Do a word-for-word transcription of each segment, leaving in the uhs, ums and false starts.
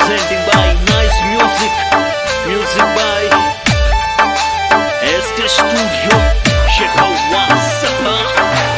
Presenting by Nice Music. Music by S K Studio. Check out what's up.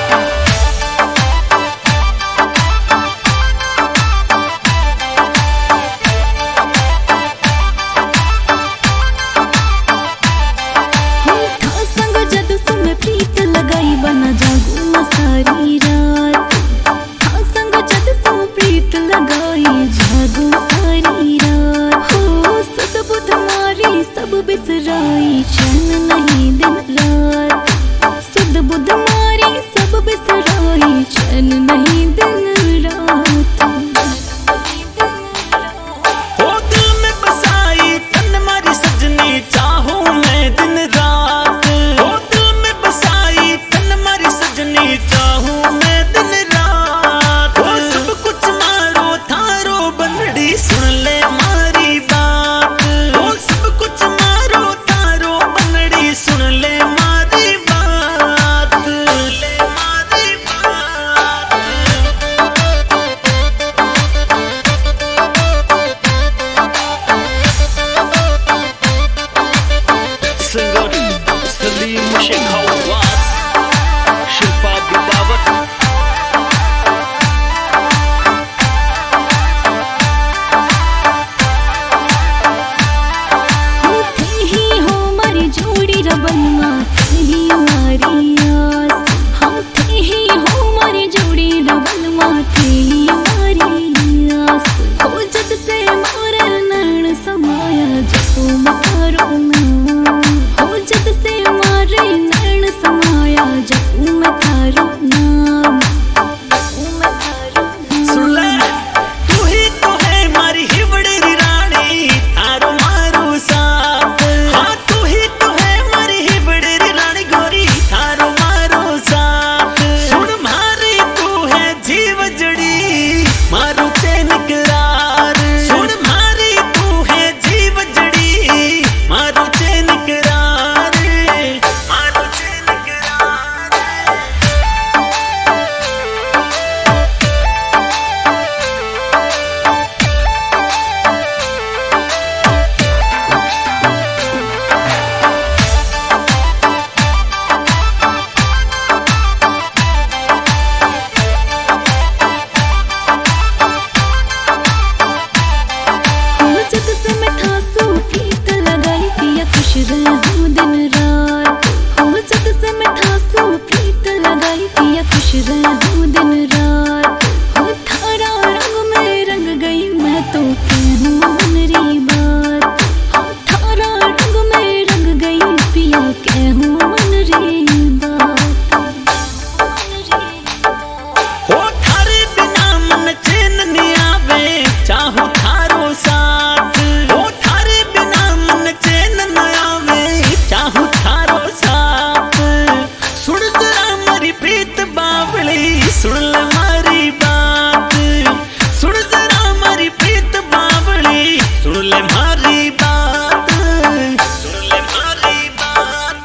बना जागू मैं सारी रात, हाँ संग जद सो प्रीत लगाई जागू सारी रात। हो सद बुध मारी सब बिसराई चैन नहीं दिन रात, सद बुध मारी सब बिसराई चैन नहीं दिन रात। हो दिल में बसाई तन मारी सजनी चाहूं मैं दिन रात, हो दिल में बसाई तन मारी सजनी चाहूं मैं दिन रात। हो सब कुछ मारो थारो बनड़ी सुन ले मारी बात, हो सब कुछ मारो थारो बनड़ी सुन ले मारी बात, ले मारी बात। Singer Salim Sheikh Hawass, Shilpa Bidawat. होते ही हो मारी जोड़ी रबनमा ही मारी आस, हम थे ही हो मारी जोड़ी रबनमा ही मारी आस। हो जद से मारे नैन समाया जपो मकारो नाम, हो जद से मारे नैन समाया जपो मकारो नाम, जपो मकारो नाम। सुन ले तू ही तो है मारी हिवड़ी रानी थारो मारो साथ, हाँ तू ही तो है मारी हिवड़ी रानी गोरी थारो मारो साथ। सुन मारी तू है जीव जड़ी मारू चैन करार, सुन मारी तू है जीव जड़ी मारू चैन करार, मारू चैन करार। हो जद से मैं था सो प्रीत लगाई पिया खुश रहूं दिन रात, हो जद से मैं था सो प्रीत लगाई पिया खुश रहूं दिन रात। हो थारा रंग में रंग गई मैं तो कहूँ मनरी बात, हो थारा रंग में रंग गई पिया कहूँ मनरी बात, मनरी बात। हो थारे बिना मन चैन नहीं आवे चाहूं थारो साथ, हो थारे बिना मन चैन न आवे चाहूं थारो साथ। सुन जरा मारी प्रीत बावली सुन ले मारी बात, सुन जरा मारी प्रीत बावली सुन ले मारी बात, सुन ले मारी बात।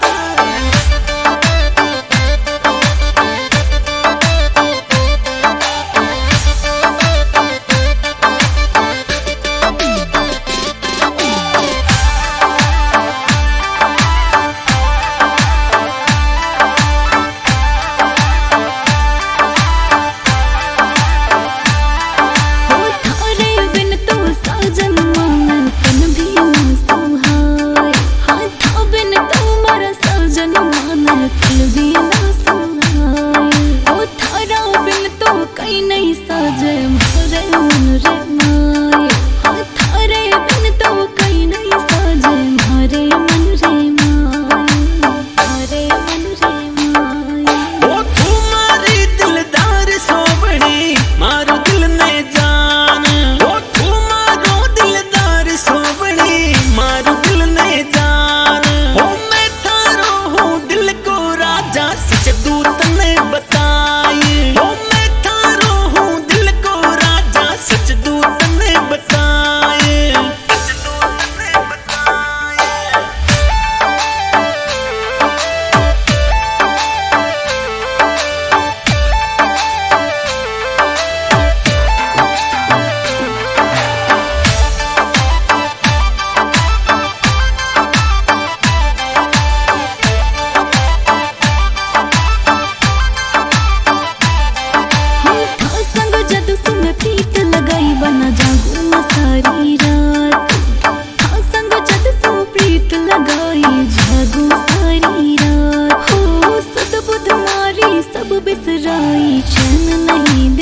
हो थारे बिन तो साजन मन तन भी न सुहाए, हाँ था बिन तो मारा साजन मन तन भी न सुहाए। हो थारा बिन तो कहीं नहीं साजे मारे मन रे माए, हाँ थारे बिन तो कहीं नहीं साजे मारे मन रे माए, मारे मन रे माए। ओ तू मारी दिलदार सोबड़ी मारो दिल ने जान, ओ तू मारो दिलदार सोबड़ी मारो दिल ने जान। हो मैं थारो हूँ दिल को राजा सच दूत ने बताई, हो मैं थारो हूँ दिल को राजा सच दूत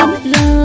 दिन रात।